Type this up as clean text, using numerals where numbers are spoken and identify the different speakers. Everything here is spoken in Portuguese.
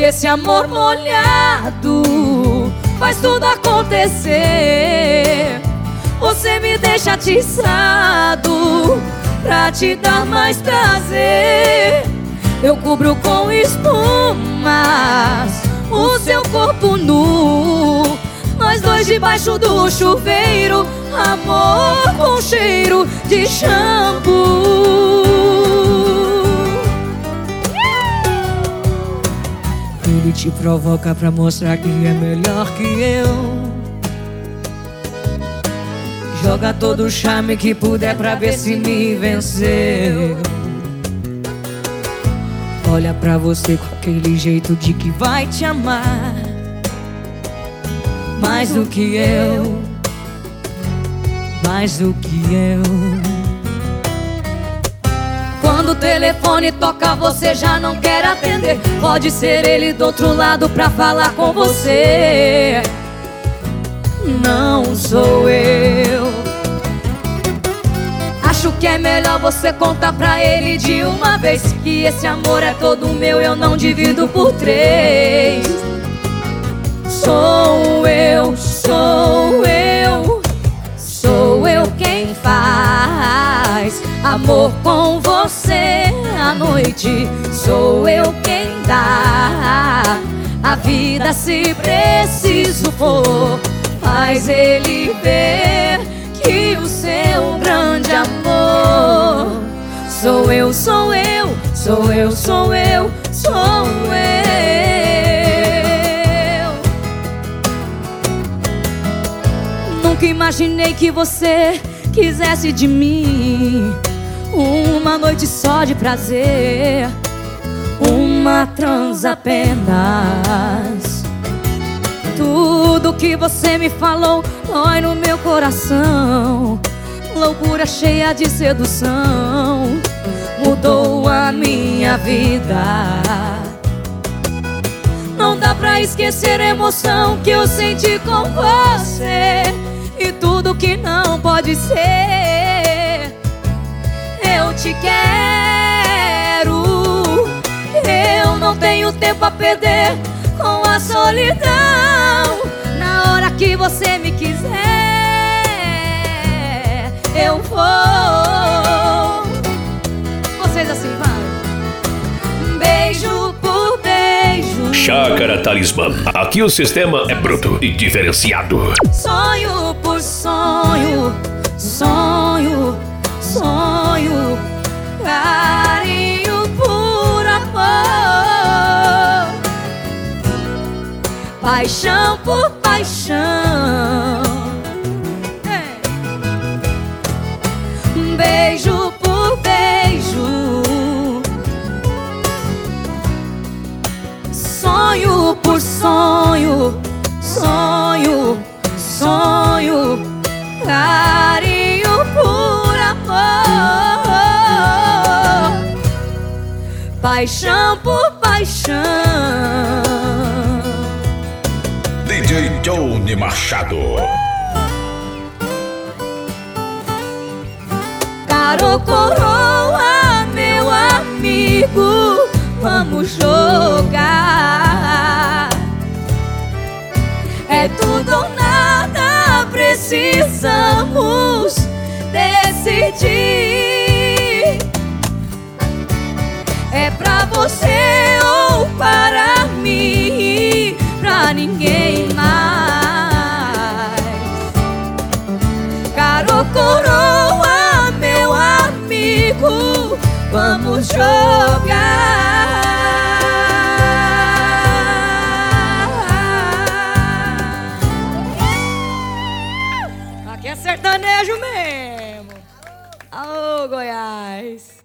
Speaker 1: esse amor molhado faz tudo acontecer. Você me deixa atiçado pra te dar mais prazer. Eu cubro com espumas o seu corpo nu, nós dois debaixo do chuveiro, amor com cheiro de shampoo. Ele te provoca pra mostrar que é melhor que eu. Joga todo o charme que puder pra ver se me venceu. Olha pra você com aquele jeito de que vai te amar mais do que eu, mais do que eu. Quando o telefone toca você já não quer atender. Pode ser ele do outro lado pra falar com você. Não sou eu. Acho que é melhor você contar pra ele de uma vez que esse amor é todo meu, eu não divido por 3. Sou eu, sou eu, sou eu quem faz amor com você à noite. Sou eu quem dá a vida se preciso for. Faz ele ver que o seu grande amor sou eu, sou eu, sou eu, sou eu, sou eu. Nunca imaginei que você quisesse de mim uma noite só de prazer, uma trans apenas. Tudo que você me falou dói no meu coração. Loucura cheia de sedução mudou a minha vida. Não dá pra esquecer a emoção que eu senti com você. E tudo que não pode ser, eu te quero. Eu não tenho tempo a perder com a solidão. Na hora que você me quiser, eu vou. Vocês assim, vai. Beijo por beijo.
Speaker 2: Chácara Talismã. Aqui o sistema é bruto e diferenciado.
Speaker 1: Sonho por sonho, sonho, sonho. Carinho por amor. Paixão por paixão. Beijo por beijo. Sonho por sonho, sonho, sonho. Carinho por amor. Paixão por paixão.
Speaker 3: DJ Johnny Machado.
Speaker 1: Caro coroa, meu amigo, vamos jogar. É tudo ou nada, precisamos decidir. É pra você ou para mim, pra ninguém mais. Caro coroa, meu amigo, vamos jogar. Aqui é sertanejo mesmo. Alô, Goiás.